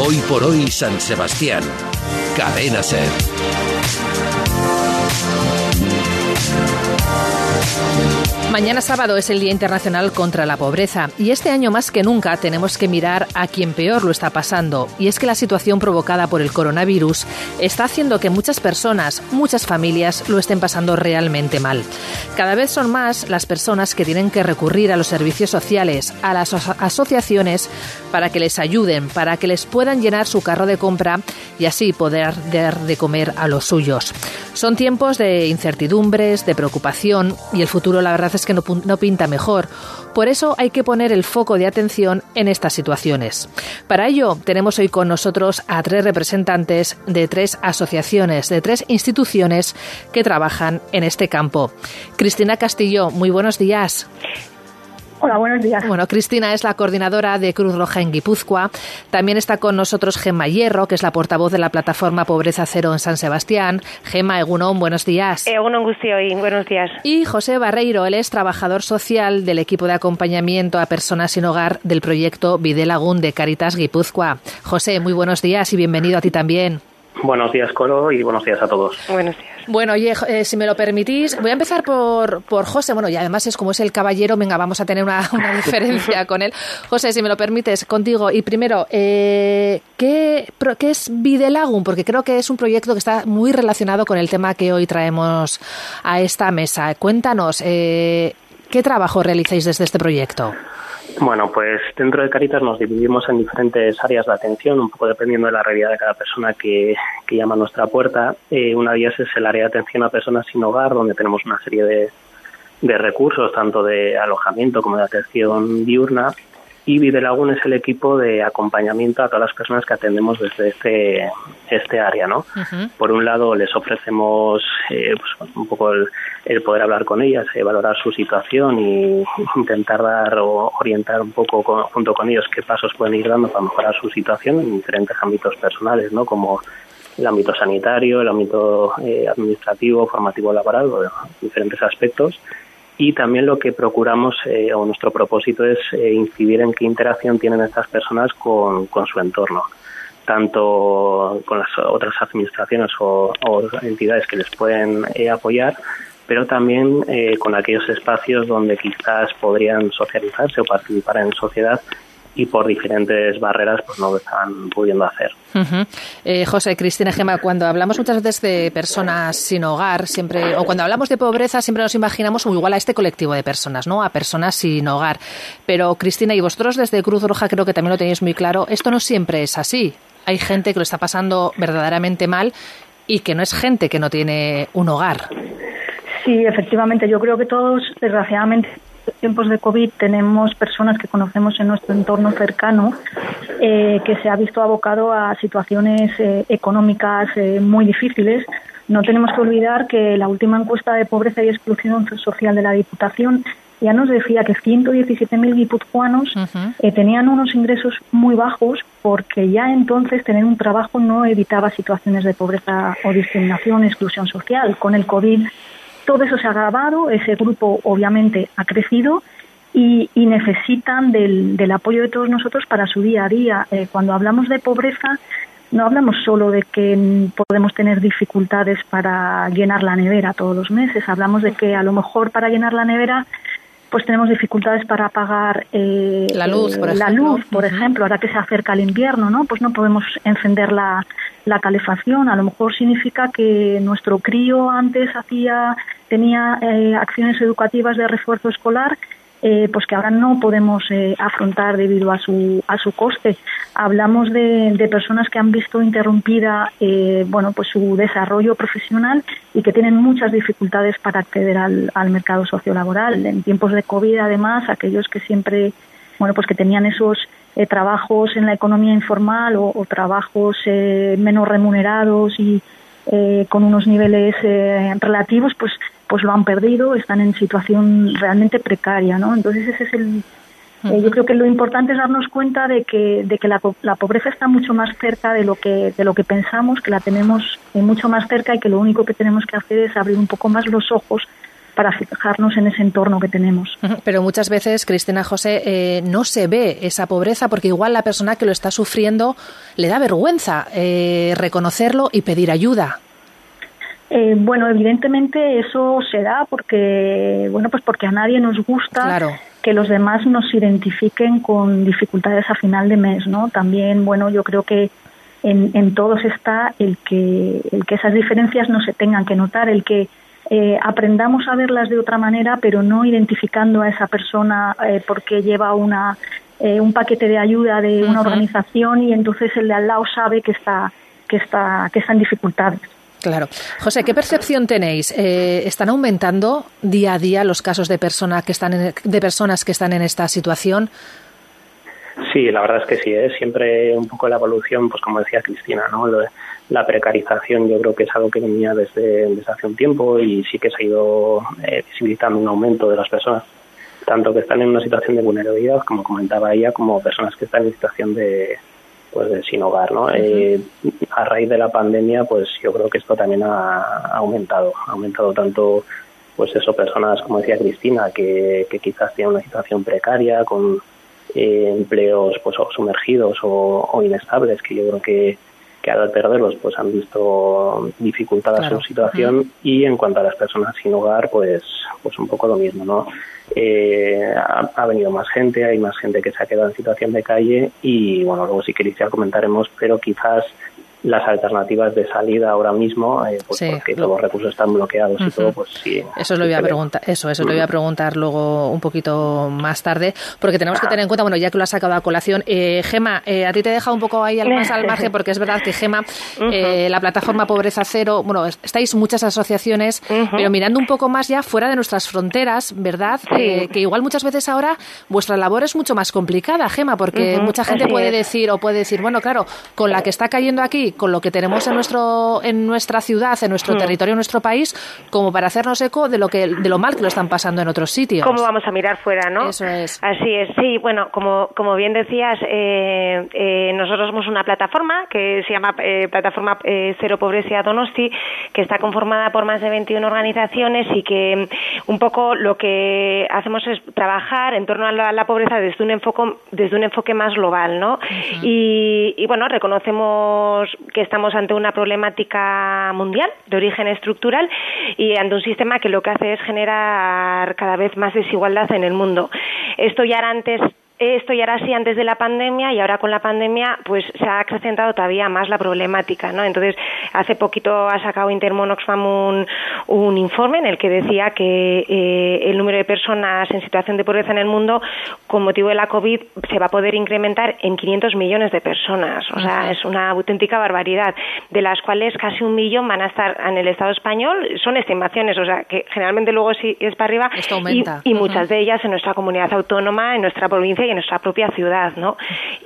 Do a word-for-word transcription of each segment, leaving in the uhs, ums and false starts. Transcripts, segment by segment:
Hoy por hoy San Sebastián. Cadena SER. Mañana sábado es el Día Internacional contra la Pobreza y este año más que nunca tenemos que mirar a quien peor lo está pasando, y es que la situación provocada por el coronavirus está haciendo que muchas personas, muchas familias lo estén pasando realmente mal. Cada vez son más las personas que tienen que recurrir a los servicios sociales, a las asociaciones para que les ayuden, para que les puedan llenar su carro de compra y así poder dar de comer a los suyos. Son tiempos de incertidumbres, de preocupación y el futuro la verdad es que no, no pinta mejor. Por eso hay que poner el foco de atención en estas situaciones. Para ello tenemos hoy con nosotros a tres representantes de tres asociaciones, de tres instituciones que trabajan en este campo. Cristina Castillo, muy buenos días. Hola, buenos días. Bueno, Cristina es la coordinadora de Cruz Roja en Guipúzcoa. También está con nosotros Gemma Hierro, que es la portavoz de la plataforma Pobreza Cero en San Sebastián. Gemma, egunon, buenos días. Egunon guztioi, buenos días. Y José Barreiro, él es trabajador social del equipo de acompañamiento a personas sin hogar del proyecto Bidelagun de Cáritas Guipúzcoa. José, muy buenos días y bienvenido a ti también. Buenos días, Coro, y buenos días a todos. Buenos días. Bueno, oye, eh, si me lo permitís, voy a empezar por, por José. Bueno, y además es como es el caballero, venga, vamos a tener una, una diferencia con él. José, si me lo permites, contigo. Y primero, eh, ¿qué, ¿qué es Bidelagun? Porque creo que es un proyecto que está muy relacionado con el tema que hoy traemos a esta mesa. Cuéntanos, eh, ¿qué trabajo realizáis desde este proyecto? Bueno, pues dentro de Cáritas nos dividimos en diferentes áreas de atención, un poco dependiendo de la realidad de cada persona que, que llama a nuestra puerta. Eh, una de ellas es el área de atención a personas sin hogar, donde tenemos una serie de, de recursos, tanto de alojamiento como de atención diurna. Y Bidelagun es el equipo de acompañamiento a todas las personas que atendemos desde este este área, ¿no? Uh-huh. Por un lado, les ofrecemos eh, pues, un poco el, el poder hablar con ellas, eh, valorar su situación y intentar dar o orientar un poco con, junto con ellos qué pasos pueden ir dando para mejorar su situación en diferentes ámbitos personales, ¿no? Como el ámbito sanitario, el ámbito eh, administrativo, formativo, laboral, o diferentes aspectos. Y también lo que procuramos, eh, o nuestro propósito es eh, incidir en qué interacción tienen estas personas con, con su entorno, tanto con las otras administraciones o, o entidades que les pueden eh, apoyar, pero también eh, con aquellos espacios donde quizás podrían socializarse o participar en sociedad y por diferentes barreras pues no lo están pudiendo hacer. Uh-huh. Eh, José, Cristina, Gemma, cuando hablamos muchas veces de personas sin hogar, siempre, o cuando hablamos de pobreza, siempre nos imaginamos o igual a este colectivo de personas, ¿no? A personas sin hogar. Pero, Cristina, y vosotros desde Cruz Roja creo que también lo tenéis muy claro, esto no siempre es así. Hay gente que lo está pasando verdaderamente mal y que no es gente que no tiene un hogar. Sí, efectivamente. Yo creo que todos, desgraciadamente, tiempos de COVID tenemos personas que conocemos en nuestro entorno cercano eh, que se ha visto abocado a situaciones eh, económicas eh, muy difíciles. No tenemos que olvidar que la última encuesta de pobreza y exclusión social de la Diputación ya nos decía que ciento diecisiete mil guipuzcoanos uh-huh. eh, tenían unos ingresos muy bajos, porque ya entonces tener un trabajo no evitaba situaciones de pobreza o discriminación, exclusión social. Con el COVID todo eso se ha agravado, ese grupo obviamente ha crecido y, y necesitan del, del apoyo de todos nosotros para su día a día. Eh, cuando hablamos de pobreza, no hablamos solo de que podemos tener dificultades para llenar la nevera todos los meses, hablamos de que a lo mejor para llenar la nevera pues tenemos dificultades para pagar eh, la luz, por, eh, la ejemplo. luz, por uh-huh. ejemplo, ahora que se acerca el invierno, ¿no? Pues no podemos encender la, la calefacción. A lo mejor significa que nuestro crío antes hacía tenía eh, acciones educativas de refuerzo escolar, eh, pues que ahora no podemos eh, afrontar debido a su a su coste. Hablamos de, de personas que han visto interrumpida eh, bueno pues su desarrollo profesional y que tienen muchas dificultades para acceder al, al mercado sociolaboral. En tiempos de COVID, además, aquellos que siempre bueno pues que tenían esos eh, trabajos en la economía informal o, o trabajos eh, menos remunerados y eh, con unos niveles eh, relativos, pues pues lo han perdido, están en situación realmente precaria, ¿no? Entonces ese es el eh, yo creo que lo importante es darnos cuenta de que de que la, la pobreza está mucho más cerca de lo que de lo que pensamos, que la tenemos eh, mucho más cerca y que lo único que tenemos que hacer es abrir un poco más los ojos para fijarnos en ese entorno que tenemos. Pero muchas veces, Cristina José, eh, no se ve esa pobreza porque igual la persona que lo está sufriendo le da vergüenza eh, reconocerlo y pedir ayuda. Eh, bueno, evidentemente eso se da porque, bueno, pues porque a nadie nos gusta claro. que los demás nos identifiquen con dificultades a final de mes, ¿no? También, bueno, yo creo que en, en todos está el que, el que esas diferencias no se tengan que notar, el que eh, aprendamos a verlas de otra manera, pero no identificando a esa persona eh, porque lleva una eh, un paquete de ayuda de una uh-huh. organización y entonces el de al lado sabe que está que está que está en dificultades. Claro. José, ¿qué percepción tenéis? Eh, ¿Están aumentando día a día los casos de personas que están en, de personas que están en esta situación? Sí, la verdad es que sí, ¿eh? Siempre un poco la evolución, pues como decía Cristina, ¿no? Lo, la precarización yo creo que es algo que venía desde, desde hace un tiempo y sí que se ha ido eh, visibilizando un aumento de las personas, tanto que están en una situación de vulnerabilidad, como comentaba ella, como personas que están en situación de pues de sin hogar, ¿no? Uh-huh. Eh, a raíz de la pandemia, pues yo creo que esto también ha, ha aumentado, ha aumentado tanto, pues eso, personas, como decía Cristina, que, que quizás tienen una situación precaria, con eh, empleos pues o sumergidos o, o inestables, que yo creo que, que al perderlos pues han visto dificultada claro. su situación, uh-huh. y en cuanto a las personas sin hogar, pues, pues un poco lo mismo, ¿no? Eh, ha, ha venido más gente, hay más gente que se ha quedado en situación de calle y bueno, luego si queréis ya comentaremos, pero quizás las alternativas de salida ahora mismo, eh, pues sí, porque lo... todos los recursos están bloqueados uh-huh. y todo, pues sí. Eso lo voy a preguntar, eso, eso uh-huh. lo voy a preguntar luego un poquito más tarde, porque tenemos que tener en cuenta, bueno, ya que lo has sacado a colación, eh, Gema, eh, a ti te he dejado un poco ahí al más al margen, porque es verdad que Gema, uh-huh. eh, la plataforma Pobreza Cero, bueno, estáis muchas asociaciones, uh-huh. pero mirando un poco más ya fuera de nuestras fronteras, ¿verdad? Sí. Eh, que igual muchas veces ahora vuestra labor es mucho más complicada, Gema, porque uh-huh. mucha gente Así puede es. decir, o puede decir, bueno, claro, con la que está cayendo aquí, con lo que tenemos en nuestro en nuestra ciudad, en nuestro mm. territorio, en nuestro país, como para hacernos eco de lo que de lo mal que lo están pasando en otros sitios. ¿Cómo vamos a mirar fuera, no? Eso es. Así es, sí, bueno, como como bien decías, eh, eh, nosotros somos una plataforma que se llama eh, Plataforma eh, Cero Pobreza Donosti, que está conformada por más de veintiuna organizaciones y que un poco lo que hacemos es trabajar en torno a la, a la pobreza desde un enfoque desde un enfoque más global, ¿no? Uh-huh. Y, y bueno, reconocemos que estamos ante una problemática mundial de origen estructural y ante un sistema que lo que hace es generar cada vez más desigualdad en el mundo. Esto ya era antes Esto ya era así antes de la pandemia y ahora con la pandemia pues se ha acrecentado todavía más la problemática, ¿no? Entonces, hace poquito ha sacado Intermon Oxfam un, un informe en el que decía que eh, el número de personas en situación de pobreza en el mundo con motivo de la COVID se va a poder incrementar en quinientos millones de personas. O sea, es una auténtica barbaridad, de las cuales casi un millón van a estar en el Estado español. Son estimaciones, o sea, que generalmente luego sí es para arriba. Esto aumenta. Y, y muchas uh-huh. de ellas en nuestra comunidad autónoma, en nuestra provincia y en nuestra propia ciudad, ¿no?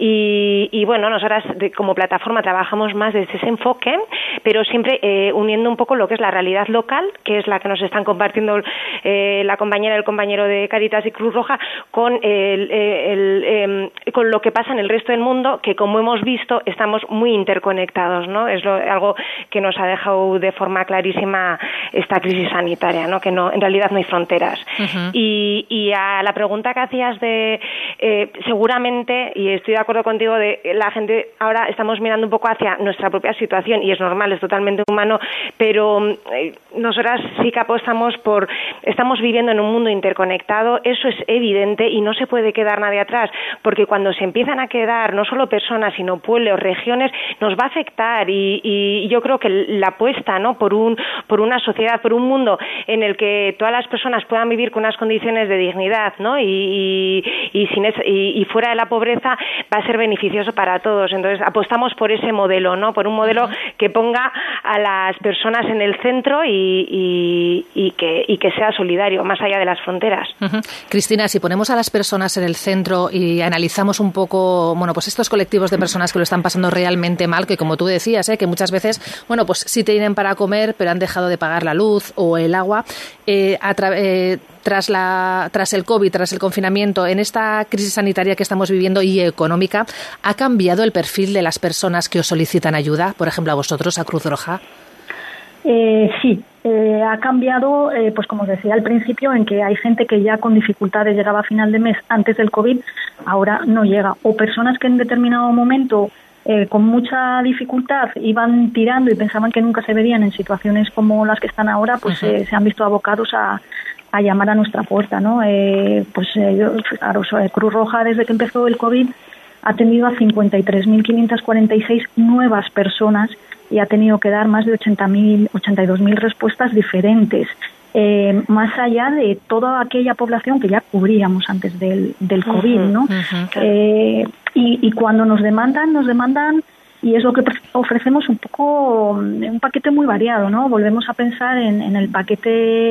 Y, y bueno, nosotras de, como plataforma trabajamos más desde ese enfoque, pero siempre eh, uniendo un poco lo que es la realidad local, que es la que nos están compartiendo eh, la compañera y el compañero de Cáritas y Cruz Roja, con, el, el, el, eh, con lo que pasa en el resto del mundo, que como hemos visto estamos muy interconectados, ¿no? Es lo, algo que nos ha dejado de forma clarísima esta crisis sanitaria, ¿no? Que no, en realidad no hay fronteras. Uh-huh. Y, y a la pregunta que hacías de Eh, seguramente, y estoy de acuerdo contigo, de la gente ahora estamos mirando un poco hacia nuestra propia situación y es normal, es totalmente humano, pero eh, nosotras sí que apostamos por, estamos viviendo en un mundo interconectado, eso es evidente y no se puede quedar nadie atrás, porque cuando se empiezan a quedar no solo personas sino pueblos, regiones, nos va a afectar y, y yo creo que la apuesta, ¿no? por un por una sociedad, por un mundo en el que todas las personas puedan vivir con unas condiciones de dignidad, ¿no? y, y, y sin ese Y, y fuera de la pobreza va a ser beneficioso para todos. Entonces apostamos por ese modelo, ¿no? Por un modelo uh-huh. que ponga a las personas en el centro y, y, y, que, y que sea solidario, más allá de las fronteras. Uh-huh. Cristina, si ponemos a las personas en el centro y analizamos un poco, bueno, pues estos colectivos de personas que lo están pasando realmente mal, que como tú decías, ¿eh? que muchas veces, bueno, pues sí tienen para comer, pero han dejado de pagar la luz o el agua, eh, a tra- eh, tras la tras el COVID, tras el confinamiento, en esta crisis sanitaria que estamos viviendo y económica, ¿ha cambiado el perfil de las personas que os solicitan ayuda? Por ejemplo, a vosotros, a Cruz Roja. Eh, sí, eh, ha cambiado, eh, pues como os decía al principio, en que hay gente que ya con dificultades llegaba a final de mes antes del COVID, ahora no llega. O personas que en determinado momento, eh, con mucha dificultad, iban tirando y pensaban que nunca se verían en situaciones como las que están ahora, pues uh-huh. eh, se han visto abocados a, a llamar a nuestra puerta, ¿no? Eh, pues eh, yo, claro, Cruz Roja, desde que empezó el COVID, ha atendido a cincuenta y tres mil quinientas cuarenta y seis nuevas personas y ha tenido que dar más de ochenta mil, ochenta y dos mil respuestas diferentes, eh, más allá de toda aquella población que ya cubríamos antes del, del COVID, ¿no? Uh-huh, claro. eh, y, y cuando nos demandan, nos demandan, y es lo que ofrecemos un poco, un paquete muy variado, ¿no? Volvemos a pensar en, en el paquete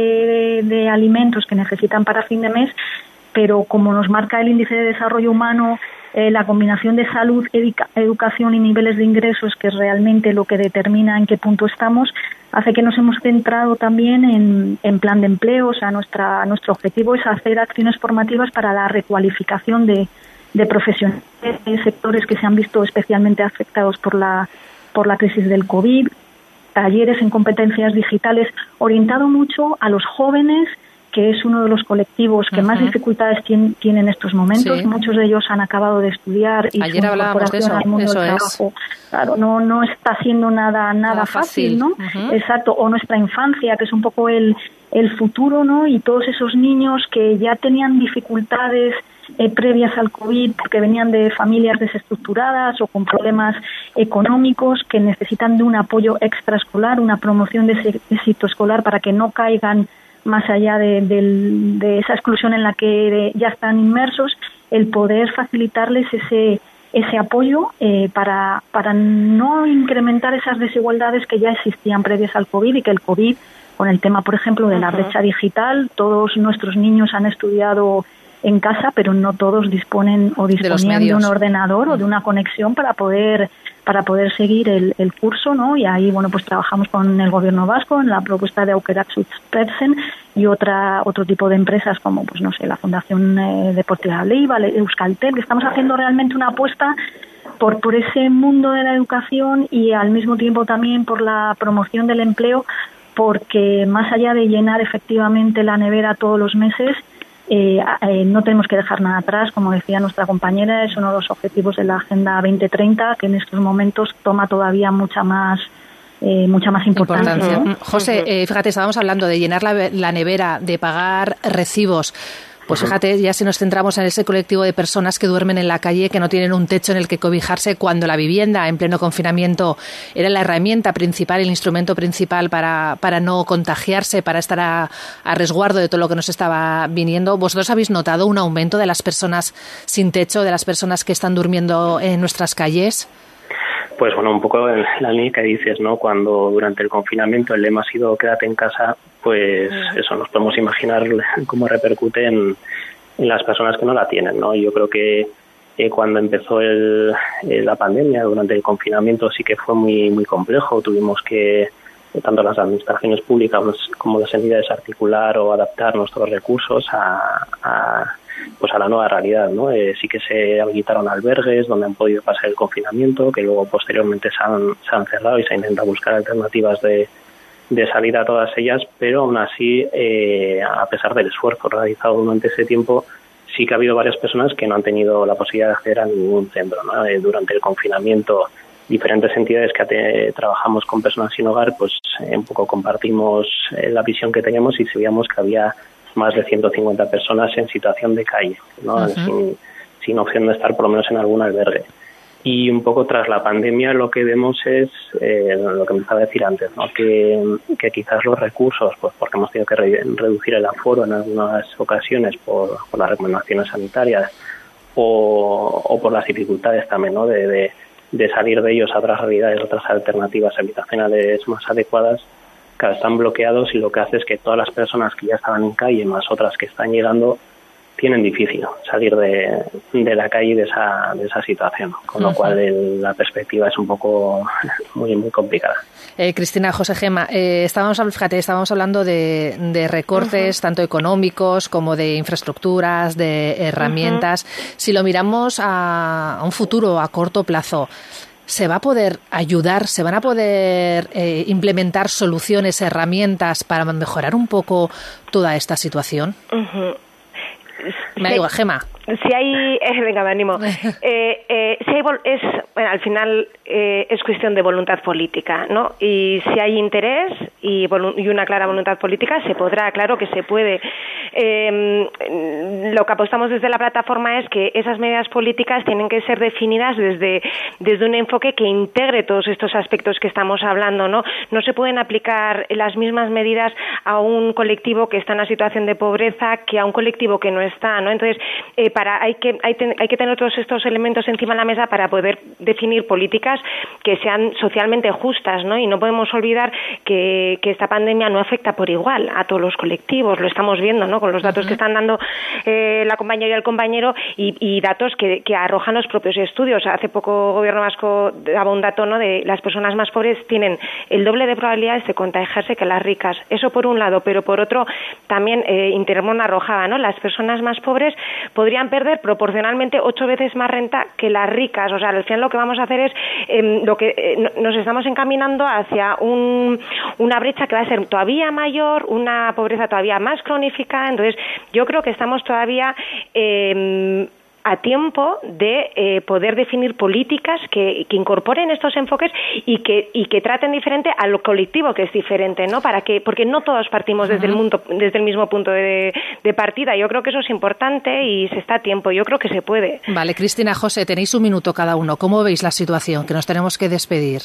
de, de alimentos que necesitan para fin de mes, pero como nos marca el índice de desarrollo humano, Eh, la combinación de salud, educa- educación y niveles de ingresos, que es realmente lo que determina en qué punto estamos, hace que nos hemos centrado también en, en plan de empleo. O sea, nuestra, nuestro objetivo es hacer acciones formativas para la recualificación de, de profesionales de sectores que se han visto especialmente afectados por la, por la crisis del COVID, talleres en competencias digitales, orientado mucho a los jóvenes, que es uno de los colectivos que uh-huh. más dificultades tienen tiene en estos momentos. Sí. Muchos de ellos han acabado de estudiar y ayer su hablábamos de eso, al mundo eso del trabajo, es. Claro, no no está siendo nada nada, nada fácil, fácil, ¿no? Uh-huh. Exacto, o nuestra infancia, que es un poco el el futuro, ¿no? Y todos esos niños que ya tenían dificultades eh, previas al COVID porque venían de familias desestructuradas o con problemas económicos, que necesitan de un apoyo extraescolar, una promoción de ese éxito escolar para que no caigan más allá de, de, de esa exclusión en la que ya están inmersos, el poder facilitarles ese ese apoyo eh, para para no incrementar esas desigualdades que ya existían previas al COVID, y que el COVID, con el tema, por ejemplo, de la brecha digital, todos nuestros niños han estudiado en casa, pero no todos disponen o disponían de, de un ordenador uh-huh. o de una conexión para poder para poder seguir el, el curso, ¿no? Y ahí, bueno, pues trabajamos con el Gobierno vasco en la propuesta de Aukerak Sutspersen y otra otro tipo de empresas como, pues no sé, la Fundación eh, Deportiva Leiva, Euskaltel, que estamos haciendo realmente una apuesta por por ese mundo de la educación y al mismo tiempo también por la promoción del empleo, porque más allá de llenar efectivamente la nevera todos los meses, Eh, eh, no tenemos que dejar nada atrás. Como decía nuestra compañera, es uno de los objetivos de la Agenda veinte treinta, que en estos momentos toma todavía mucha más eh, mucha más importancia, importancia. ¿no? José, eh, fíjate, estábamos hablando de llenar la, la nevera, de pagar recibos. Pues fíjate, ya si nos centramos en ese colectivo de personas que duermen en la calle, que no tienen un techo en el que cobijarse, cuando la vivienda en pleno confinamiento era la herramienta principal, el instrumento principal para, para no contagiarse, para estar a, a resguardo de todo lo que nos estaba viniendo. ¿Vosotros habéis notado un aumento de las personas sin techo, de las personas que están durmiendo en nuestras calles? Pues bueno, un poco en la línea que dices, ¿no? Cuando durante el confinamiento el lema ha sido quédate en casa, pues eso, nos podemos imaginar cómo repercute en, en las personas que no la tienen, ¿no? Yo creo que eh, cuando empezó el, eh, la pandemia, durante el confinamiento, sí que fue muy muy complejo. Tuvimos que, tanto las administraciones públicas como las entidades, articular o adaptar nuestros recursos a, a pues a la nueva realidad, ¿no? Eh, sí que se habilitaron albergues donde han podido pasar el confinamiento, que luego posteriormente se han, se han cerrado y se intenta buscar alternativas de, de salida a todas ellas, pero aún así, eh, a pesar del esfuerzo realizado durante ese tiempo, sí que ha habido varias personas que no han tenido la posibilidad de acceder a ningún centro, ¿no? Eh, durante el confinamiento, diferentes entidades que te, trabajamos con personas sin hogar, pues eh, un poco compartimos eh, la visión que teníamos y sabíamos que había más de ciento cincuenta personas en situación de calle, ¿no? Uh-huh. sin, sin opción de estar por lo menos en algún albergue. Y un poco tras la pandemia lo que vemos es eh, lo que me estaba a decir antes, ¿no? que, que quizás los recursos, pues porque hemos tenido que re- reducir el aforo en algunas ocasiones por, por las recomendaciones sanitarias o, o por las dificultades también, ¿no? de, de, de salir de ellos a otras realidades, otras alternativas habitacionales más adecuadas, que están bloqueados, y lo que hace es que todas las personas que ya estaban en calle, más otras que están llegando, tienen difícil salir de, de la calle de esa de esa situación, con lo uh-huh. cual el, la perspectiva es un poco muy muy complicada. Eh, Cristina, José Gema, eh, estábamos, fíjate, estábamos hablando de, de recortes uh-huh. tanto económicos como de infraestructuras, de herramientas. Uh-huh. Si lo miramos a, a un futuro a corto plazo, ¿se va a poder ayudar? ¿Se van a poder eh, implementar soluciones, herramientas para mejorar un poco toda esta situación? Uh-huh. Me da igual, Gemma. Si hay, eh, venga, me animo. Eh, eh, si hay, es, bueno, al final eh, es cuestión de voluntad política, ¿no? Y si hay interés y, y una clara voluntad política, se podrá, claro que se puede. Eh, lo que apostamos desde la plataforma es que esas medidas políticas tienen que ser definidas desde, desde un enfoque que integre todos estos aspectos que estamos hablando, ¿no? No se pueden aplicar las mismas medidas a un colectivo que está en una situación de pobreza que a un colectivo que no está, ¿no? Entonces, eh, Para, hay, que, hay, ten, hay que tener todos estos elementos encima de la mesa para poder definir políticas que sean socialmente justas, ¿no? Y no podemos olvidar que, que esta pandemia no afecta por igual a todos los colectivos, lo estamos viendo, ¿no? Con los datos uh-huh. que están dando eh, la compañera y el compañero y, y datos que, que arrojan los propios estudios. Hace poco el Gobierno vasco daba un dato, ¿no? De las personas más pobres tienen el doble de probabilidades de contagiarse que las ricas. Eso por un lado, pero por otro también eh, Intermón arrojaba, ¿no? Las personas más pobres podrían perder proporcionalmente ocho veces más renta que las ricas. O sea, al final lo que vamos a hacer es eh, lo que eh, nos estamos encaminando hacia un, una brecha que va a ser todavía mayor, una pobreza todavía más cronificada. Entonces, yo creo que estamos todavía eh, a tiempo de eh, poder definir políticas que, que incorporen estos enfoques y que y que traten diferente a lo colectivo que es diferente, ¿no? Para que porque no todos partimos desde uh-huh. el mundo desde el mismo punto de, de partida. Yo creo que eso es importante y se está a tiempo. Yo creo que se puede. Vale, Cristina, José, tenéis un minuto cada uno. ¿Cómo veis la situación? Que nos tenemos que despedir.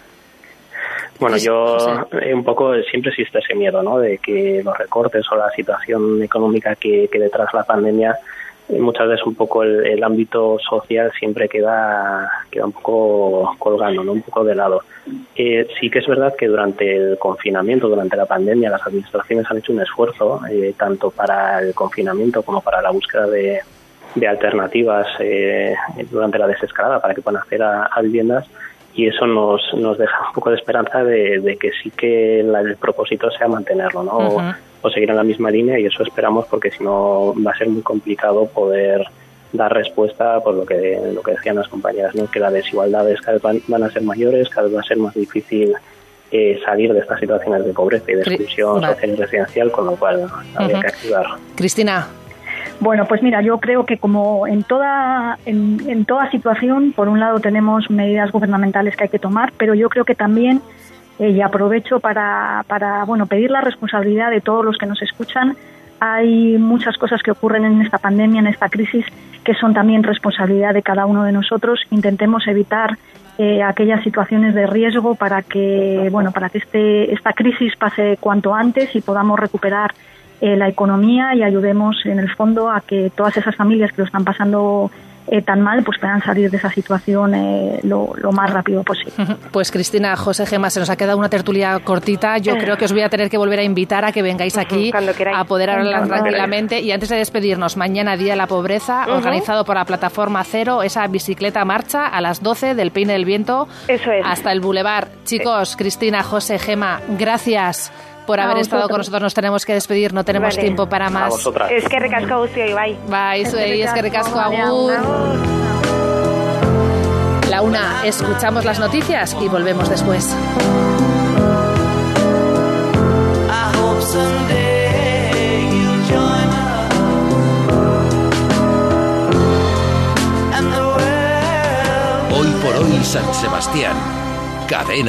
Bueno, yo eh, un poco siempre existe ese miedo, ¿no? De que los recortes o la situación económica que, que detrás de la pandemia muchas veces un poco el, el ámbito social siempre queda queda un poco colgando, ¿no? Un poco de lado. Eh, sí que es verdad que durante el confinamiento, durante la pandemia, las administraciones han hecho un esfuerzo, eh, tanto para el confinamiento como para la búsqueda de, de alternativas eh, durante la desescalada para que puedan acceder a, a viviendas, y eso nos nos deja un poco de esperanza de, de que sí que la, el propósito sea mantenerlo, ¿no? Uh-huh. O, o seguir en la misma línea, y eso esperamos, porque si no va a ser muy complicado poder dar respuesta por lo que lo que decían las compañeras, ¿no? Que las desigualdades cada vez van, van a ser mayores, cada vez va a ser más difícil eh, salir de estas situaciones de pobreza y de exclusión vale. social y residencial, con lo cual habría uh-huh. que activar. Cristina. Bueno, pues mira, yo creo que como en toda en, en toda situación, por un lado tenemos medidas gubernamentales que hay que tomar, pero yo creo que también, eh, y aprovecho para, para bueno pedir la responsabilidad de todos los que nos escuchan. Hay muchas cosas que ocurren en esta pandemia, en esta crisis, que son también responsabilidad de cada uno de nosotros. Intentemos evitar eh, aquellas situaciones de riesgo para que, bueno, para que este esta crisis pase cuanto antes y podamos recuperar eh, la economía y ayudemos en el fondo a que todas esas familias que lo están pasando Eh, tan mal, pues puedan salir de esa situación eh, lo, lo más rápido posible. Pues Cristina, José, Gemma, se nos ha quedado una tertulia cortita. Yo creo que os voy a tener que volver a invitar a que vengáis aquí a poder hablar tranquilamente. Y antes de despedirnos, mañana Día de la Pobreza, uh-huh. organizado por la Plataforma Cero, esa bicicleta marcha a las doce del Peine del Viento Eso es. hasta el Boulevard. Chicos, Cristina, José, Gemma, gracias por haber estado con nosotros. Nos tenemos que despedir, no tenemos vale. tiempo para más. Es que recasco guztioi, bai. Bai, zuei, es que recasco agur. La una, escuchamos las noticias y volvemos después. Hoy por hoy San Sebastián. Cadena